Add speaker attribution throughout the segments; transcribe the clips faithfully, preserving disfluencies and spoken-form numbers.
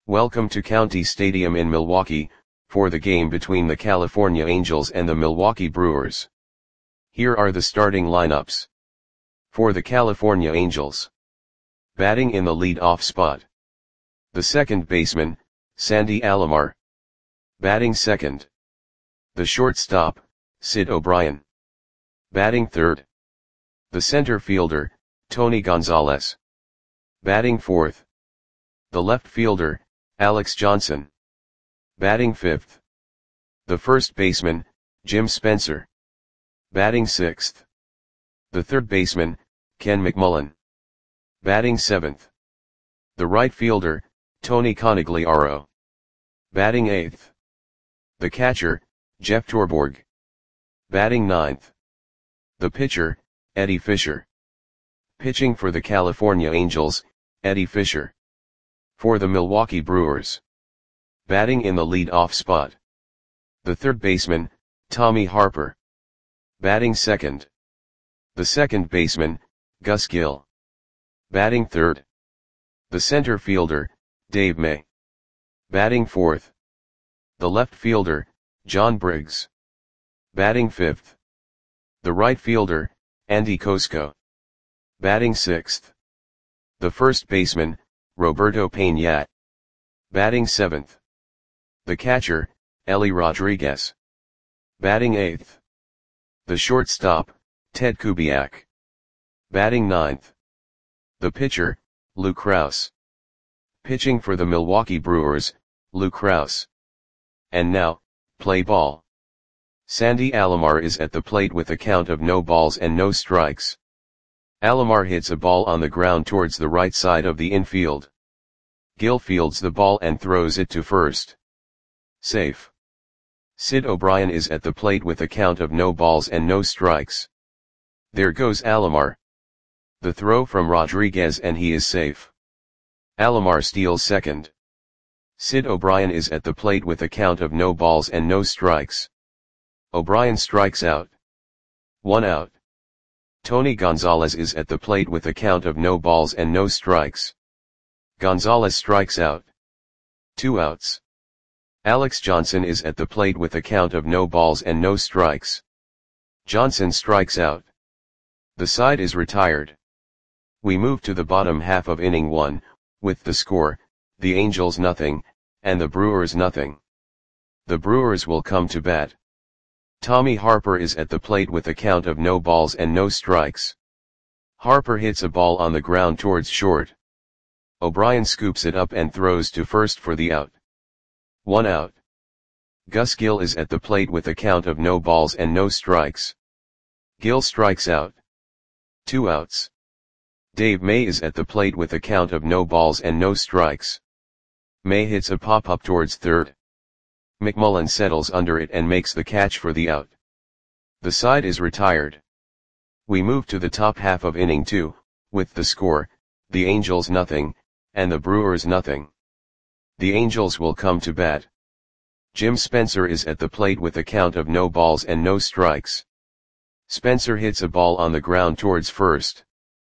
Speaker 1: Welcome to County Stadium in Milwaukee, for the game between the California Angels and the Milwaukee Brewers. Here are the starting lineups. For the California Angels. Batting in the lead-off spot. The second baseman, Sandy Alomar. Batting second. The shortstop, Sid O'Brien. Batting third. The center fielder, Tony Gonzalez. Batting fourth. The left fielder, Alex Johnson. Batting fifth. The first baseman, Jim Spencer. Batting sixth. The third baseman, Ken McMullen. Batting seventh. The right fielder, Tony Conigliaro. Batting eighth. The catcher, Jeff Torborg. Batting ninth. The pitcher, Eddie Fisher. Pitching for the California Angels, Eddie Fisher. For the Milwaukee Brewers. Batting in the lead-off spot. The third baseman, Tommy Harper. Batting second. The second baseman, Gus Gill. Batting third. The center fielder, Dave May. Batting fourth. The left fielder, John Briggs. Batting fifth. The right fielder, Andy Kosko. Batting sixth. The first baseman, Roberto Peña. Batting seventh. The catcher, Ellie Rodriguez. Batting eighth. The shortstop, Ted Kubiak. Batting ninth. The pitcher, Lou Krause. Pitching for the Milwaukee Brewers, Lou Krause. And now, play ball. Sandy Alomar is at the plate with a count of no balls and no strikes. Alomar hits a ball on the ground towards the right side of the infield. Gill fields the ball and throws it to first. Safe. Sid O'Brien is at the plate with a count of no balls and no strikes. There goes Alomar. The throw from Rodriguez and he is safe. Alomar steals second. Sid O'Brien is at the plate with a count of no balls and no strikes. O'Brien strikes out. One out. Tony Gonzalez is at the plate with a count of no balls and no strikes. Gonzalez strikes out. Two outs. Alex Johnson is at the plate with a count of no balls and no strikes. Johnson strikes out. The side is retired. We move to the bottom half of inning one, with the score, the Angels nothing, and the Brewers nothing. The Brewers will come to bat. Tommy Harper is at the plate with a count of no balls and no strikes. Harper hits a ball on the ground towards short. O'Brien scoops it up and throws to first for the out. One out. Gus Gill is at the plate with a count of no balls and no strikes. Gill strikes out. Two outs. Dave May is at the plate with a count of no balls and no strikes. May hits a pop-up towards third. McMullen settles under it and makes the catch for the out. The side is retired. We move to the top half of inning two, with the score, the Angels nothing, and the Brewers nothing. The Angels will come to bat. Jim Spencer is at the plate with a count of no balls and no strikes. Spencer hits a ball on the ground towards first.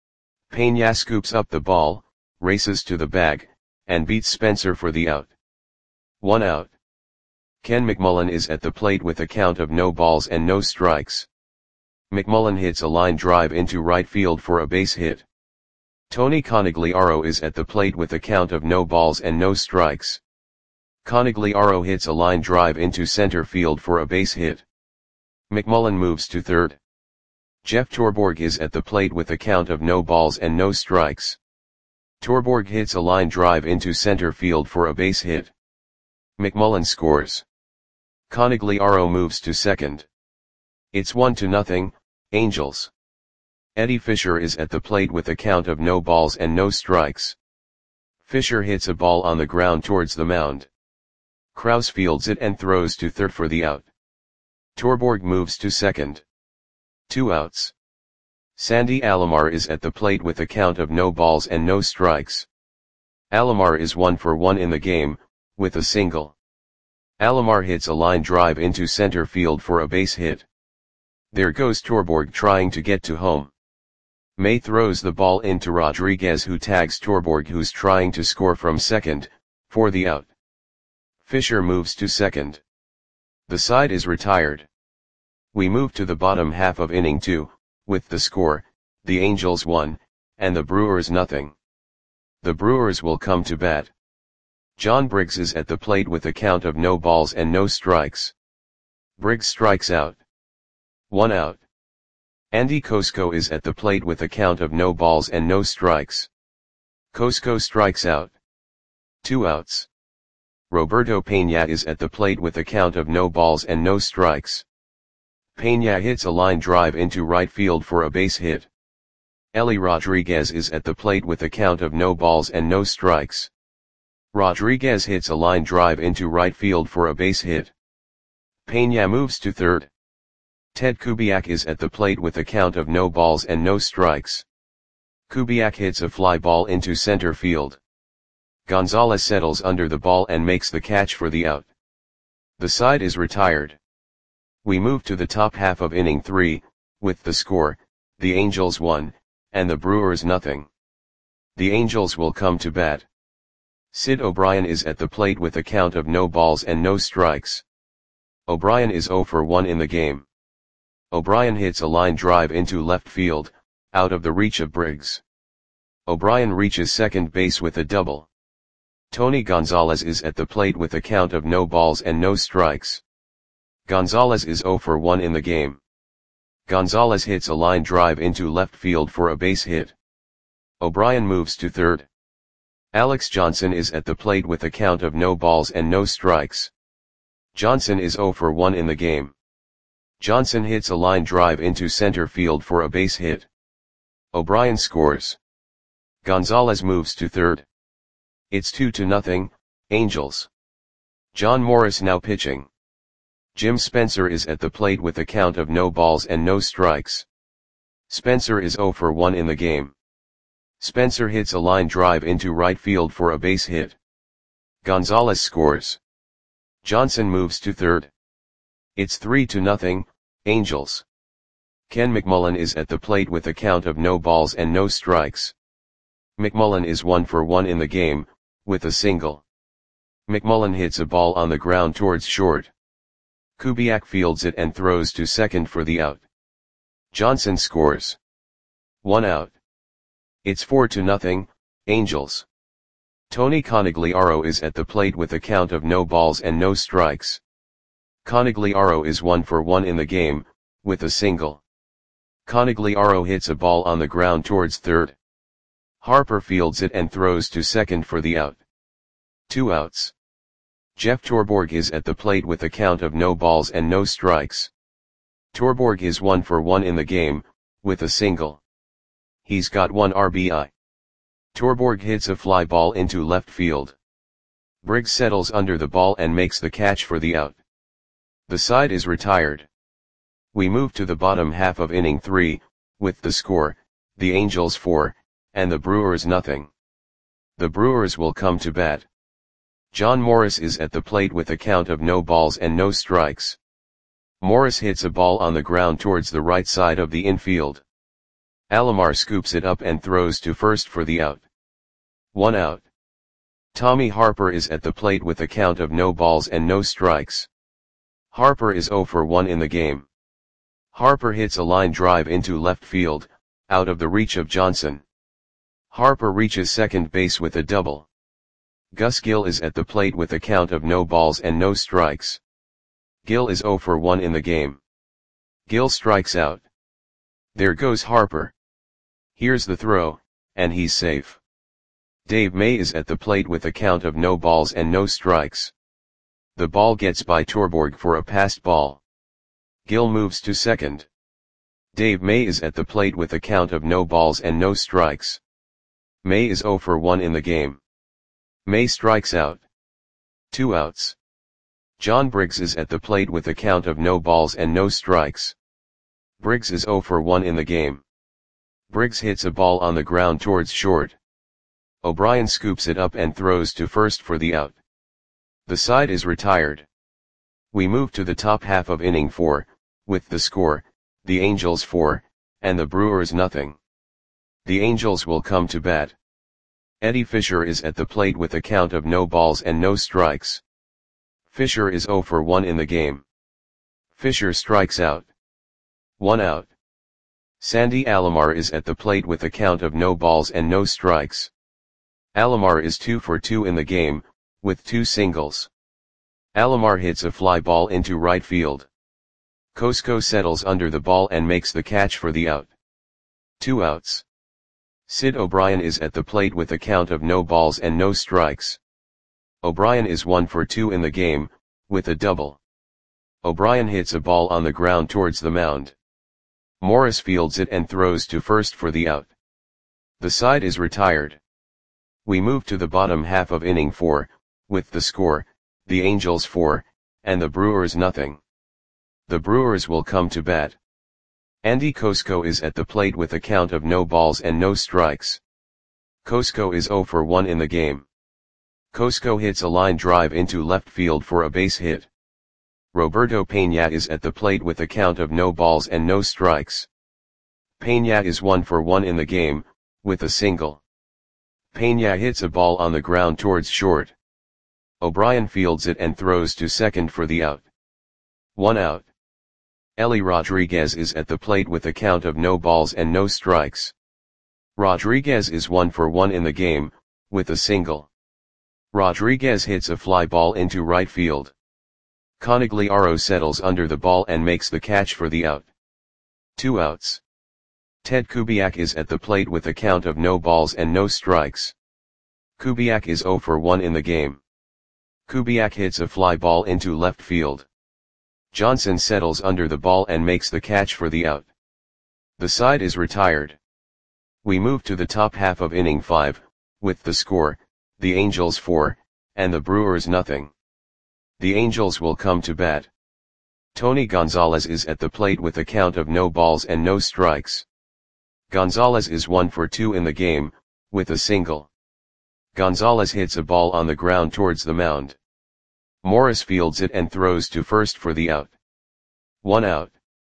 Speaker 1: Peña scoops up the ball, races to the bag, and beats Spencer for the out. One out. Ken McMullen is at the plate with a count of no balls and no strikes. McMullen hits a line drive into right field for a base hit. Tony Conigliaro is at the plate with a count of no balls and no strikes. Conigliaro hits a line drive into center field for a base hit. McMullen moves to third. Jeff Torborg is at the plate with a count of no balls and no strikes. Torborg hits a line drive into center field for a base hit. McMullen scores. Conigliaro moves to second. It's one to nothing, Angels. Eddie Fisher is at the plate with a count of no balls and no strikes. Fisher hits a ball on the ground towards the mound. Krause fields it and throws to third for the out. Torborg moves to second. Two outs. Sandy Alomar is at the plate with a count of no balls and no strikes. Alomar is one for one in the game, with a single. Alomar hits a line drive into center field for a base hit. There goes Torborg trying to get to home. May throws the ball into Rodriguez, who tags Torborg, who's trying to score from second, For the out. Fisher moves to second. The side is retired. We move to the bottom half of inning two, with the score, the Angels one, and the Brewers nothing. The Brewers will come to bat. John Briggs is at the plate with a count of no balls and no strikes. Briggs strikes out. One out. Andy Cosco is at the plate with a count of no balls and no strikes. Cosco strikes out. Two outs. Roberto Peña is at the plate with a count of no balls and no strikes. Peña hits a line drive into right field for a base hit. Ellie Rodriguez is at the plate with a count of no balls and no strikes. Rodriguez hits a line drive into right field for a base hit. Peña moves to third. Ted Kubiak is at the plate with a count of no balls and no strikes. Kubiak hits a fly ball into center field. Gonzalez settles under the ball and makes the catch for the out. The side is retired. We move to the top half of inning three, with the score, the Angels one, and the Brewers nothing. The Angels will come to bat. Sid O'Brien is at the plate with a count of no balls and no strikes. O'Brien is oh for one in the game. O'Brien hits a line drive into left field, out of the reach of Briggs. O'Brien reaches second base with a double. Tony Gonzalez is at the plate with a count of no balls and no strikes. Gonzalez is oh for one in the game. Gonzalez hits a line drive into left field for a base hit. O'Brien moves to third. Alex Johnson is at the plate with a count of no balls and no strikes. Johnson is oh for one in the game. Johnson hits a line drive into center field for a base hit. O'Brien scores. Gonzalez moves to third. It's two to nothing, Angels. John Morris now pitching. Jim Spencer is at the plate with a count of no balls and no strikes. Spencer is oh for one in the game. Spencer hits a line drive into right field for a base hit. Gonzalez scores. Johnson moves to third. It's three to nothing, Angels. Ken McMullen is at the plate with a count of no balls and no strikes. McMullen is one for one in the game, with a single. McMullen hits a ball on the ground towards short. Kubiak fields it and throws to second for the out. Johnson scores. One out. It's four to nothing, Angels. Tony Conigliaro is at the plate with a count of no balls and no strikes. Conigliaro is one for one in the game, with a single. Conigliaro hits a ball on the ground towards third. Harper fields it and throws to second for the out. Two outs. Jeff Torborg is at the plate with a count of no balls and no strikes. Torborg is one for one in the game, with a single. He's got one R B I. Torborg hits a fly ball into left field. Briggs settles under the ball and makes the catch for the out. The side is retired. We move to the bottom half of inning three, with the score, the Angels four, and the Brewers nothing. The Brewers will come to bat. John Morris is at the plate with a count of no balls and no strikes. Morris hits a ball on the ground towards the right side of the infield. Alomar scoops it up and throws to first for the out. One out. Tommy Harper is at the plate with a count of no balls and no strikes. Harper is oh for one in the game. Harper hits a line drive into left field, out of the reach of Johnson. Harper reaches second base with a double. Gus Gill is at the plate with a count of no balls and no strikes. Gill is oh for one in the game. Gill strikes out. There goes Harper. Here's the throw, and he's safe. Dave May is at the plate with a count of no balls and no strikes. The ball gets by Torborg for a passed ball. Gill moves to second. Dave May is at the plate with a count of no balls and no strikes. May is oh for one in the game. May strikes out. Two outs. John Briggs is at the plate with a count of no balls and no strikes. Briggs is oh for one in the game. Briggs hits a ball on the ground towards short. O'Brien scoops it up and throws to first for the out. The side is retired. We move to the top half of inning four, with the score, the Angels four, and the Brewers nothing. The Angels will come to bat. Eddie Fisher is at the plate with a count of no balls and no strikes. Fisher is zero for one in the game. Fisher strikes out. One out. Sandy Alomar is at the plate with a count of no balls and no strikes. Alomar is two for two in the game, with two singles. Alomar hits a fly ball into right field. Cosco settles under the ball and makes the catch for the out. Two outs. Sid O'Brien is at the plate with a count of no balls and no strikes. O'Brien is one for two in the game, with a double. O'Brien hits a ball on the ground towards the mound. Morris fields it and throws to first for the out. The side is retired. We move to the bottom half of inning four, with the score, the Angels four, and the Brewers nothing. The Brewers will come to bat. Andy Cosco is at the plate with a count of no balls and no strikes. Cosco is zero for one in the game. Cosco hits a line drive into left field for a base hit. Roberto Peña is at the plate with a count of no balls and no strikes. Peña is one for one in the game, with a single. Peña hits a ball on the ground towards short. O'Brien fields it and throws to second for the out. One out. Ellie Rodriguez is at the plate with a count of no balls and no strikes. Rodriguez is one for one in the game, with a single. Rodriguez hits a fly ball into right field. Conigliaro settles under the ball and makes the catch for the out. Two outs. Ted Kubiak is at the plate with a count of no balls and no strikes. Kubiak is zero for one in the game. Kubiak hits a fly ball into left field. Johnson settles under the ball and makes the catch for the out. The side is retired. We move to the top half of inning five, with the score, the Angels four, and the Brewers nothing. The Angels will come to bat. Tony Gonzalez is at the plate with a count of no balls and no strikes. Gonzalez is one for two in the game, with a single. Gonzalez hits a ball on the ground towards the mound. Morris fields it and throws to first for the out. One out.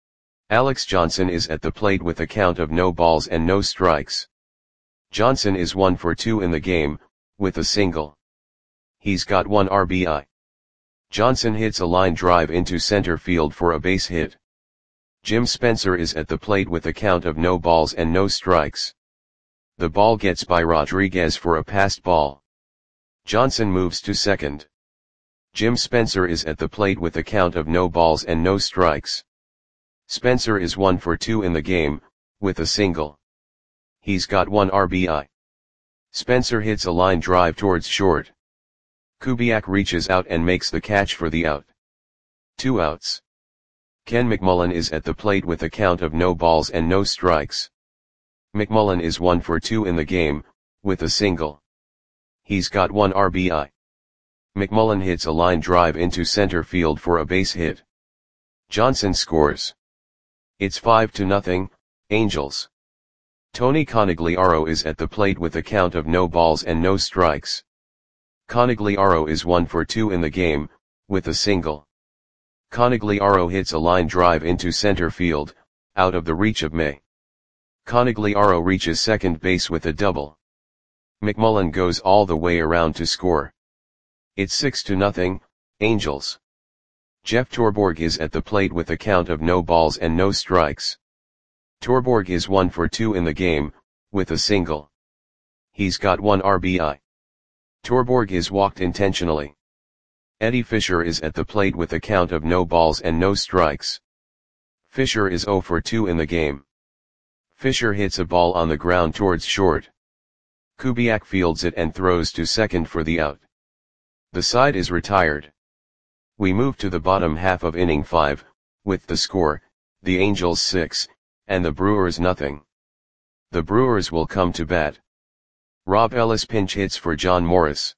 Speaker 1: Alex Johnson is at the plate with a count of no balls and no strikes. Johnson is one for two in the game, with a single. He's got one R B I. Johnson hits a line drive into center field for a base hit. Jim Spencer is at the plate with a count of no balls and no strikes. The ball gets by Rodriguez for a passed ball. Johnson moves to second. Jim Spencer is at the plate with a count of no balls and no strikes. Spencer is one for two in the game, with a single. He's got one R B I. Spencer hits a line drive towards short. Kubiak reaches out and makes the catch for the out. Two outs. Ken McMullen is at the plate with a count of no balls and no strikes. McMullen is one for two in the game, with a single. He's got one R B I. McMullen hits a line drive into center field for a base hit. Johnson scores. It's five to nothing, Angels. Tony Conigliaro is at the plate with a count of no balls and no strikes. Conigliaro is one for two in the game, with a single. Conigliaro hits a line drive into center field, out of the reach of May. Conigliaro reaches second base with a double. McMullen goes all the way around to score. It's six to nothing, Angels. Jeff Torborg is at the plate with a count of no balls and no strikes. Torborg is one for two in the game, with a single. He's got one R B I. Torborg is walked intentionally. Eddie Fisher is at the plate with a count of no balls and no strikes. Fisher is zero for two in the game. Fisher hits a ball on the ground towards short. Kubiak fields it and throws to second for the out. The side is retired. We move to the bottom half of inning five, with the score, the Angels six, and the Brewers nothing. The Brewers will come to bat. Rob Ellis pinch hits for John Morris.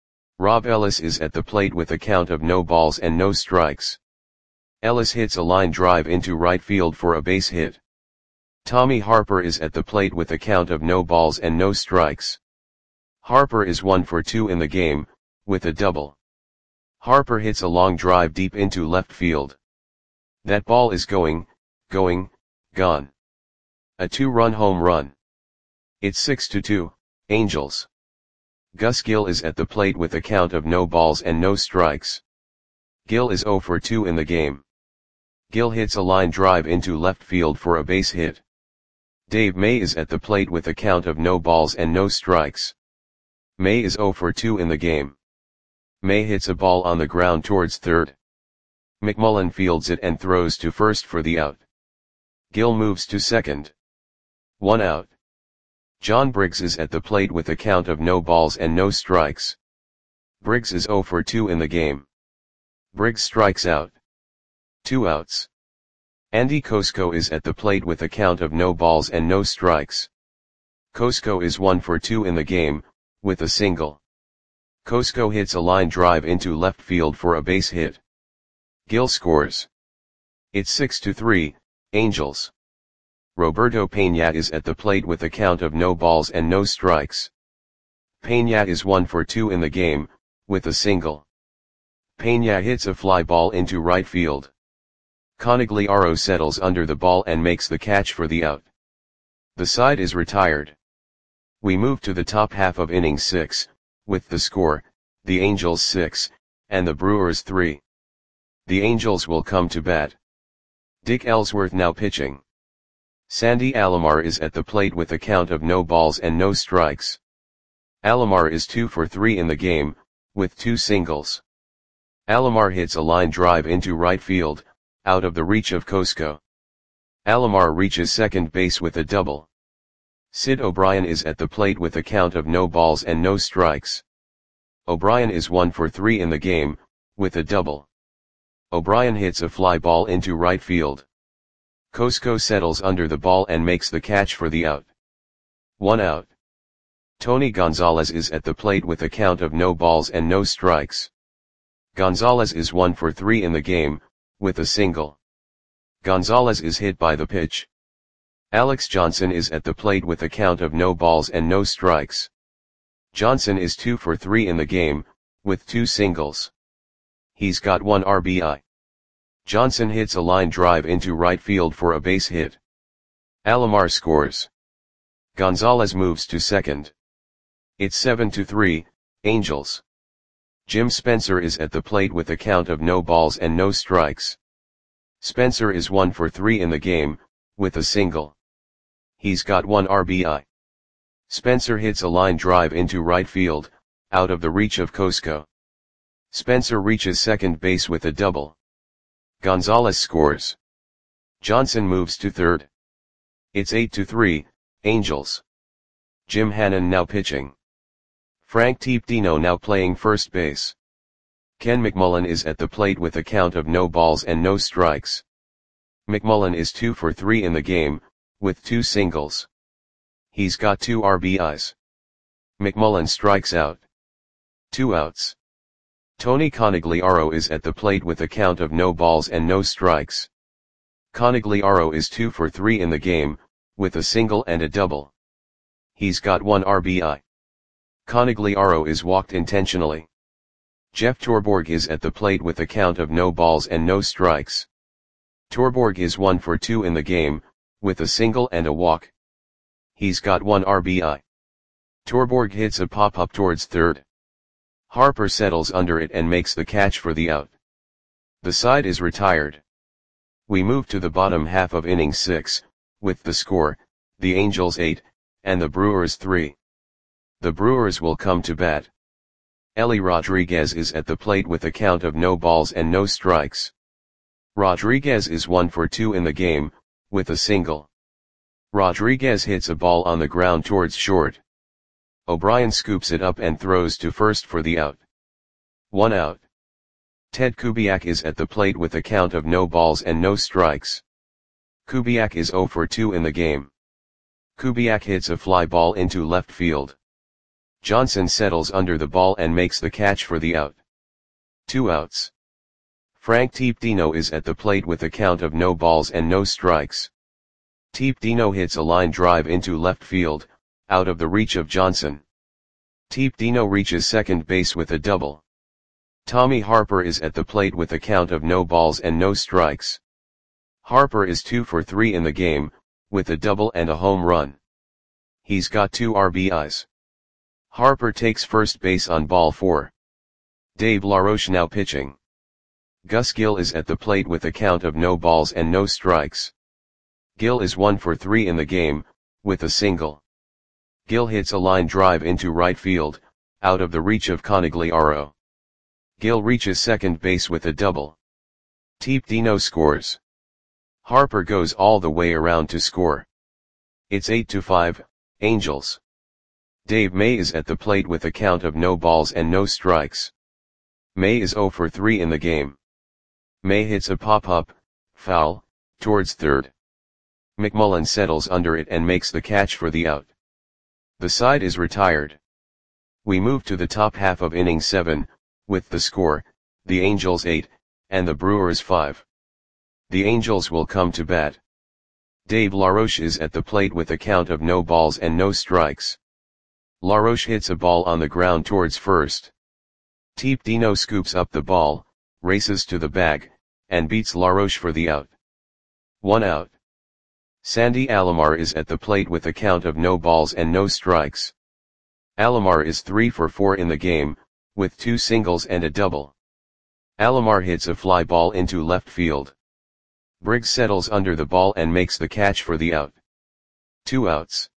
Speaker 1: Rob Ellis is at the plate with a count of no balls and no strikes. Ellis hits a line drive into right field for a base hit. Tommy Harper is at the plate with a count of no balls and no strikes. Harper is one for two in the game, with a double. Harper hits a long drive deep into left field. That ball is going, going, gone. A two-run home run. It's six to two, Angels. Gus Gill is at the plate with a count of no balls and no strikes. Gill is zero for two in the game. Gill hits a line drive into left field for a base hit. Dave May is at the plate with a count of no balls and no strikes. May is zero for two in the game. May hits a ball on the ground towards third. McMullen fields it and throws to first for the out. Gill moves to second. One out. John Briggs is at the plate with a count of no balls and no strikes. Briggs is zero for two in the game. Briggs strikes out. Two outs. Andy Kosko is at the plate with a count of no balls and no strikes. Kosko is one for two in the game, with a single. Kosko hits a line drive into left field for a base hit. Gill scores. It's six to three, Angels. Roberto Peña is at the plate with a count of no balls and no strikes. Peña is one for two in the game, with a single. Peña hits a fly ball into right field. Conigliaro settles under the ball and makes the catch for the out. The side is retired. We move to the top half of inning six, with the score, the Angels six, and the Brewers three. The Angels will come to bat. Dick Ellsworth now pitching. Sandy Alomar is at the plate with a count of no balls and no strikes. Alomar is two for three in the game, with two singles. Alomar hits a line drive into right field, out of the reach of Kosko. Alomar reaches second base with a double. Sid O'Brien is at the plate with a count of no balls and no strikes. O'Brien is one for three in the game, with a double. O'Brien hits a fly ball into right field. Kosko settles under the ball and makes the catch for the out. One out. Tony Gonzalez is at the plate with a count of no balls and no strikes. Gonzalez is one for three in the game, with a single. Gonzalez is hit by the pitch. Alex Johnson is at the plate with a count of no balls and no strikes. Johnson is two for three in the game, with two singles. He's got one R B I. Johnson hits a line drive into right field for a base hit. Alomar scores. Gonzalez moves to second. It's seven to three, Angels. Jim Spencer is at the plate with a count of no balls and no strikes. Spencer is one for three in the game, with a single. He's got one R B I. Spencer hits a line drive into right field, out of the reach of Kosko. Spencer reaches second base with a double. Gonzalez scores. Johnson moves to third. It's eight to three, Angels. Jim Hannon now pitching. Frank Tipdino now playing first base. Ken McMullen is at the plate with a count of no balls and no strikes. McMullen is two for three in the game, with two singles. He's got two R B Is. McMullen strikes out. Two outs. Tony Conigliaro is at the plate with a count of no balls and no strikes. Conigliaro is two for three in the game, with a single and a double. He's got one R B I. Conigliaro is walked intentionally. Jeff Torborg is at the plate with a count of no balls and no strikes. Torborg is one for two in the game, with a single and a walk. He's got one R B I. Torborg hits a pop-up towards third. Harper settles under it and makes the catch for the out. The side is retired. We move to the bottom half of inning six, with the score, the Angels eight, and the Brewers three. The Brewers will come to bat. Ellie Rodriguez is at the plate with a count of no balls and no strikes. Rodriguez is one for two in the game, with a single. Rodriguez hits a ball on the ground towards short. O'Brien scoops it up and throws to first for the out. One out. Ted Kubiak is at the plate with a count of no balls and no strikes. Kubiak is zero for two in the game. Kubiak hits a fly ball into left field. Johnson settles under the ball and makes the catch for the out. Two outs. Frank Tipdino is at the plate with a count of no balls and no strikes. Tipdino hits a line drive into left field, out of the reach of Johnson. Tipdino reaches second base with a double. Tommy Harper is at the plate with a count of no balls and no strikes. Harper is two for three in the game, with a double and a home run. He's got two R B Is. Harper takes first base on ball four. Dave LaRoche now pitching. Gus Gill is at the plate with a count of no balls and no strikes. Gill is one for three in the game, with a single. Gill hits a line drive into right field, out of the reach of Conigliaro. Gill reaches second base with a double. Teep Dino scores. Harper goes all the way around to score. It's eight to five, Angels. Dave May is at the plate with a count of no balls and no strikes. May is zero for three in the game. May hits a pop-up, foul, towards third. McMullen settles under it and makes the catch for the out. The side is retired. We move to the top half of inning seven, with the score, the Angels eight, and the Brewers five. The Angels will come to bat. Dave LaRoche is at the plate with a count of no balls and no strikes. LaRoche hits a ball on the ground towards first. Teep Dino scoops up the ball, races to the bag, and beats LaRoche for the out. One out. Sandy Alomar is at the plate with a count of no balls and no strikes. Alomar is three for four in the game, with two singles and a double. Alomar hits a fly ball into left field. Briggs settles under the ball and makes the catch for the out. Two outs.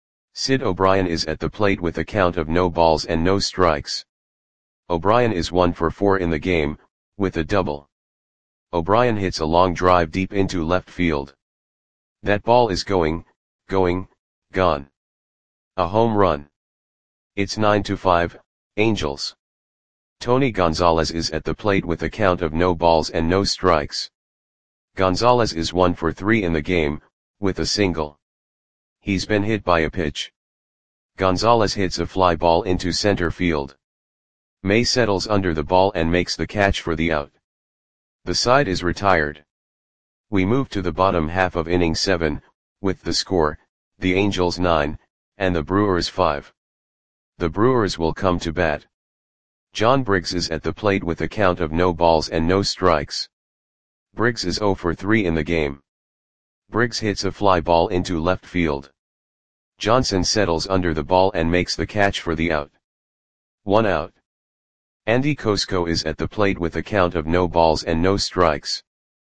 Speaker 1: Sid O'Brien is at the plate with a count of no balls and no strikes. O'Brien is one for four in the game, with a double. O'Brien hits a long drive deep into left field. That ball is going, going, gone. A home run. It's nine to five, Angels. Tony Gonzalez is at the plate with a count of no balls and no strikes. Gonzalez is one for three in the game, with a single. He's been hit by a pitch. Gonzalez hits a fly ball into center field. May settles under the ball and makes the catch for the out. The side is retired. We move to the bottom half of inning seven, with the score, the Angels nine, and the Brewers five. The Brewers will come to bat. John Briggs is at the plate with a count of no balls and no strikes. Briggs is zero for three in the game. Briggs hits a fly ball into left field. Johnson settles under the ball and makes the catch for the out. One out. Andy Kosko is at the plate with a count of no balls and no strikes.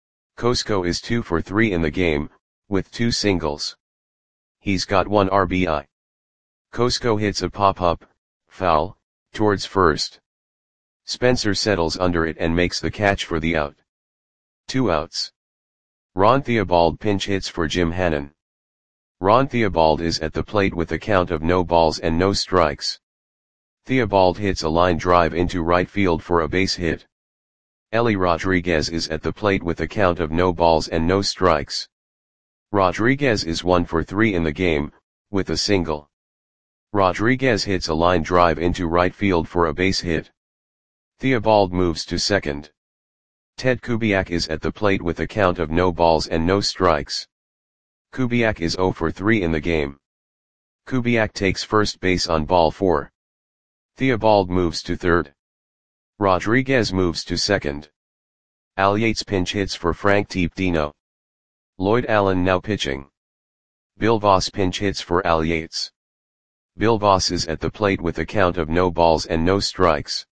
Speaker 1: Kosko is two for three in the game, with two singles. He's got one R B I. Kosko hits a pop-up, foul, towards first. Spencer settles under it and makes the catch for the out. Two outs. Ron Theobald pinch hits for Jim Hannon. Ron Theobald is at the plate with a count of no balls and no strikes. Theobald hits a line drive into right field for a base hit. Ellie Rodriguez is at the plate with a count of no balls and no strikes. Rodriguez is one for three in the game, with a single. Rodriguez hits a line drive into right field for a base hit. Theobald moves to second. Ted Kubiak is at the plate with a count of no balls and no strikes. Kubiak is zero for three in the game. Kubiak takes first base on ball four. Theobald moves to third. Rodriguez moves to second. Al Yates pinch hits for Frank Teep Dino. Lloyd Allen now pitching. Bill Voss pinch hits for Al Yates. Bill Voss is at the plate with a count of no balls and no strikes.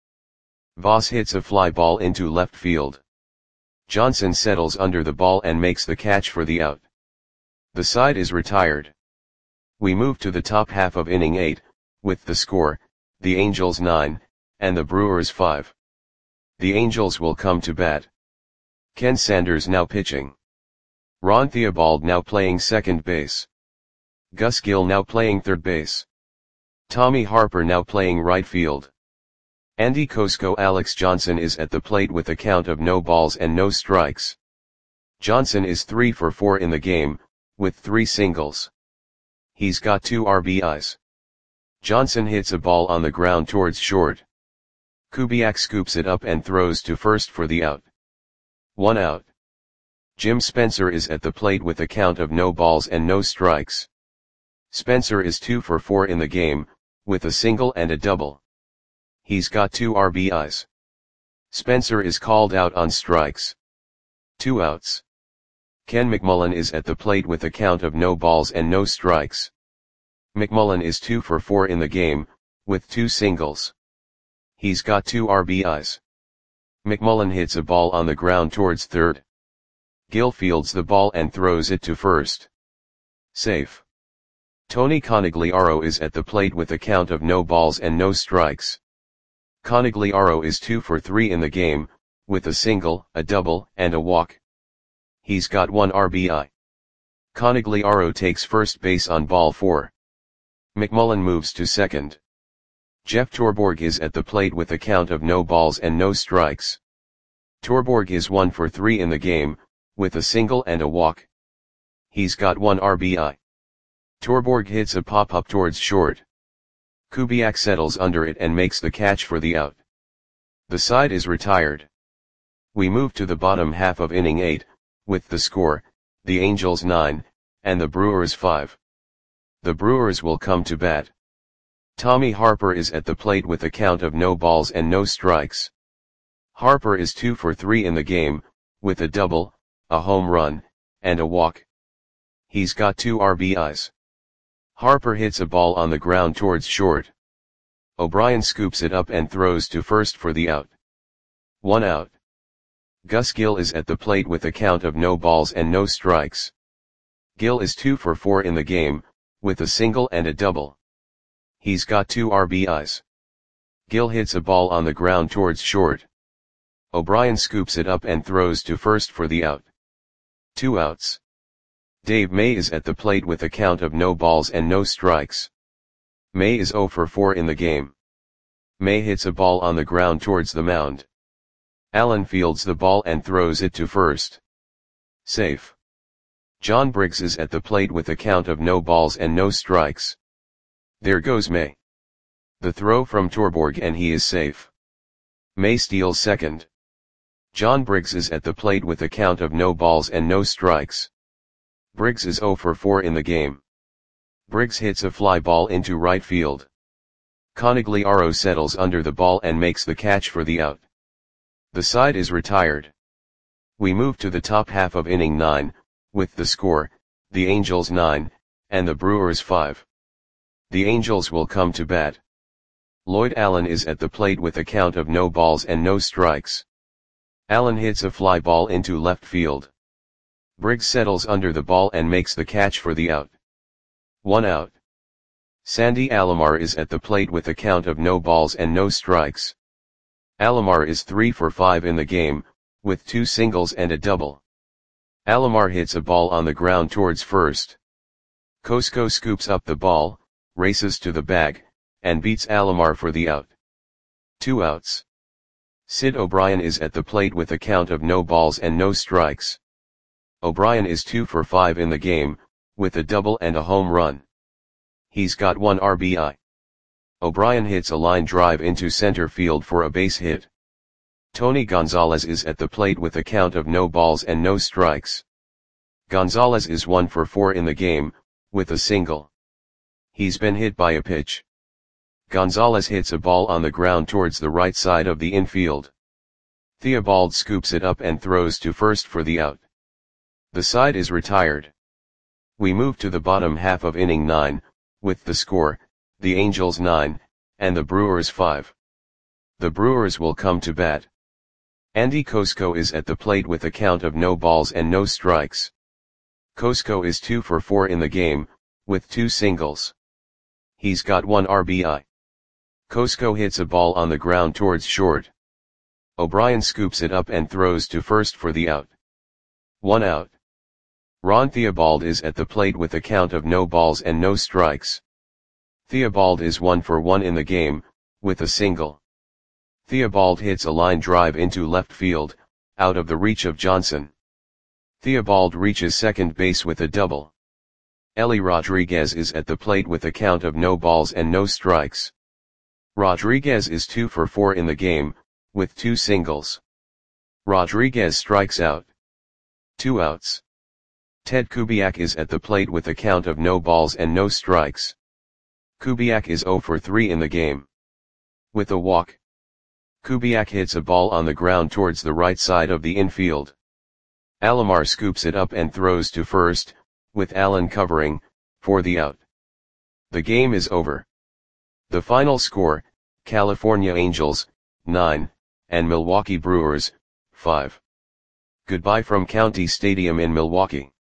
Speaker 1: Voss hits a fly ball into left field. Johnson settles under the ball and makes the catch for the out. The side is retired. We move to the top half of inning eight, with the score, the Angels nine, and the Brewers five. The Angels will come to bat. Ken Sanders now pitching. Ron Theobald now playing second base. Gus Gill now playing third base. Tommy Harper now playing right field. Andy Kosko Alex Johnson is at the plate with a count of no balls and no strikes. Johnson is three for four in the game, with three singles. He's got two R B Is. Johnson hits a ball on the ground towards short. Kubiak scoops it up and throws to first for the out. One out. Jim Spencer is at the plate with a count of no balls and no strikes. Spencer is two for four in the game, with a single and a double. He's got two R B Is. Spencer is called out on strikes. Two outs. Ken McMullen is at the plate with a count of no balls and no strikes. McMullen is two for four in the game, with two singles. He's got two R B Is. McMullen hits a ball on the ground towards third. Gill fields the ball and throws it to first. Safe. Tony Conigliaro is at the plate with a count of no balls and no strikes. Conigliaro is two for three in the game, with a single, a double, and a walk. He's got one R B I. Conigliaro takes first base on ball four. McMullen moves to second. Jeff Torborg is at the plate with a count of no balls and no strikes. Torborg is one for three in the game, with a single and a walk. He's got one R B I. Torborg hits a pop-up towards short. Kubiak settles under it and makes the catch for the out. The side is retired. We move to the bottom half of inning eight, with the score, the Angels nine, and the Brewers five. The Brewers will come to bat. Tommy Harper is at the plate with a count of no balls and no strikes. Harper is two for three in the game, with a double, a home run, and a walk. He's got two R B Is. Harper hits a ball on the ground towards short. O'Brien scoops it up and throws to first for the out. One out. Gus Gill is at the plate with a count of no balls and no strikes. Gill is two for four in the game, with a single and a double. He's got two R B Is. Gill hits a ball on the ground towards short. O'Brien scoops it up and throws to first for the out. Two outs. Dave May is at the plate with a count of no balls and no strikes. May is zero for four in the game. May hits a ball on the ground towards the mound. Allen fields the ball and throws it to first. Safe. John Briggs is at the plate with a count of no balls and no strikes. There goes May. The throw from Torborg and he is safe. May steals second. John Briggs is at the plate with a count of no balls and no strikes. Briggs is zero for four in the game. Briggs hits a fly ball into right field. Conigliaro settles under the ball and makes the catch for the out. The side is retired. We move to the top half of inning nine, with the score, the Angels nine, and the Brewers five. The Angels will come to bat. Lloyd Allen is at the plate with a count of no balls and no strikes. Allen hits a fly ball into left field. Briggs settles under the ball and makes the catch for the out. One out. Sandy Alomar is at the plate with a count of no balls and no strikes. Alomar is three for five in the game, with two singles and a double. Alomar hits a ball on the ground towards first. Cosco scoops up the ball, races to the bag, and beats Alomar for the out. Two outs. Sid O'Brien is at the plate with a count of no balls and no strikes. O'Brien is two for five in the game, with a double and a home run. He's got one R B I. O'Brien hits a line drive into center field for a base hit. Tony Gonzalez is at the plate with a count of no balls and no strikes. Gonzalez is one for four in the game, with a single. He's been hit by a pitch. Gonzalez hits a ball on the ground towards the right side of the infield. Theobald scoops it up and throws to first for the out. The side is retired. We move to the bottom half of inning nine, with the score, the Angels nine, and the Brewers five. The Brewers will come to bat. Andy Cosco is at the plate with a count of no balls and no strikes. Cosco is two for four in the game, with two singles. He's got one R B I. Cosco hits a ball on the ground towards short. O'Brien scoops it up and throws to first for the out. One out. Ron Theobald is at the plate with a count of no balls and no strikes. Theobald is one for one in the game, with a single. Theobald hits a line drive into left field, out of the reach of Johnson. Theobald reaches second base with a double. Ellie Rodriguez is at the plate with a count of no balls and no strikes. Rodriguez is two for four in the game, with two singles. Rodriguez strikes out. Two outs. Ted Kubiak is at the plate with a count of no balls and no strikes. Kubiak is zero for three in the game. With a walk. Kubiak hits a ball on the ground towards the right side of the infield. Alomar scoops it up and throws to first, with Allen covering, for the out. The game is over. The final score, California Angels, nine, and Milwaukee Brewers, five. Goodbye from County Stadium in Milwaukee.